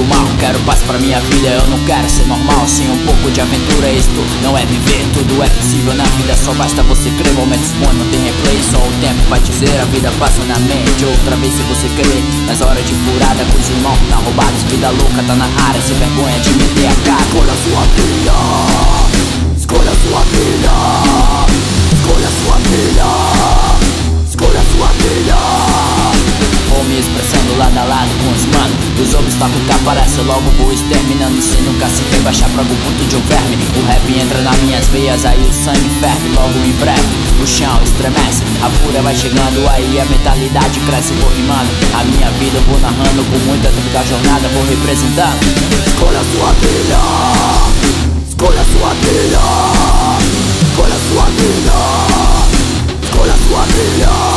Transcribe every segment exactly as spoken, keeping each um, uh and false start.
o mal. Quero paz pra minha vida, eu não quero ser normal. Sem um pouco de aventura, isto não é viver. Tudo é possível na vida, só basta você crer. Momentos bons não tem replay, só o tempo vai dizer. A vida passa na mente, outra vez se você crer. Nas horas de furada, com os irmãos tá roubados. Vida louca tá na área, sem vergonha de meter a cara. Escolha sua trilha, escolha sua trilha, escolha sua trilha, escolha sua trilha. Vou me expressando lado a lado com os manos. Os obstáculos que aparecem logo vou exterminando, sem nunca se rebaixar pra algum ponto de um verme. O rap entra nas minhas veias, aí o sangue ferve. Logo em breve o chão estremece, a fúria vai chegando, aí a mentalidade cresce. Vou rimando a minha vida, eu vou narrando. Com muita tempo da jornada vou representando. Escolha sua trilha, escolha sua trilha, escolha sua trilha, escolha sua trilha.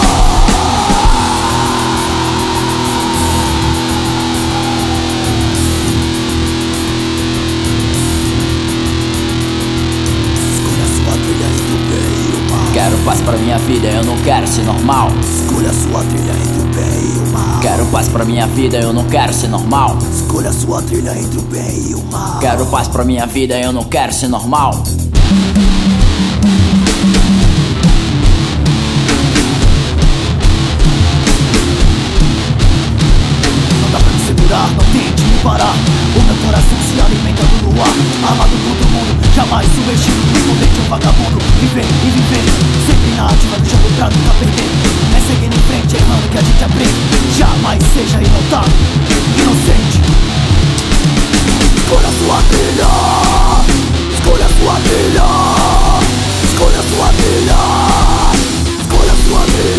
Quero paz pra minha vida, eu não quero ser normal. Escolha sua trilha entre o bem e o mal. Quero paz pra minha vida, eu não quero ser normal. Escolha sua trilha entre o bem e o mal. Quero paz pra minha vida, eu não quero ser normal. Não dá pra me segurar, não tente me parar. O meu coração se alimenta do luar. Amado por todo mundo, jamais subestimo. Respondente um vagabundo, viver e viver. Sempre na ativa do jogo pra nunca perder. É seguindo em frente, errando que a gente aprende. Jamais seja inotado, inocente. Escolha sua trilha, escolha sua trilha, escolha sua trilha, escolha sua trilha.